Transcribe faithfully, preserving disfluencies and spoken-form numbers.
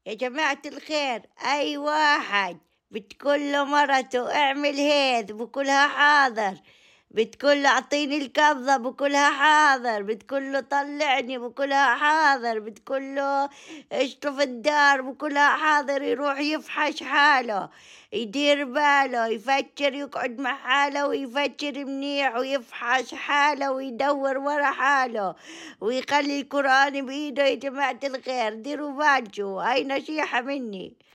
يا جماعة الخير، أي واحد بتقول له مرته اعمل هيد بكلها حاضر، بتقول له اعطيني القبضة بكلها حاضر، بتقول له طلعني بكلها حاضر، بتقول له اشطف الدار بكلها حاضر، يروح يفحش حاله، يدير باله، يفكر يقعد مع حاله ويفكر منيح ويفحش حاله ويدور ورا حاله ويخلي القرآن بإيده. يا جماعة الخير ديروا بالكم، هاي نصيحة مني.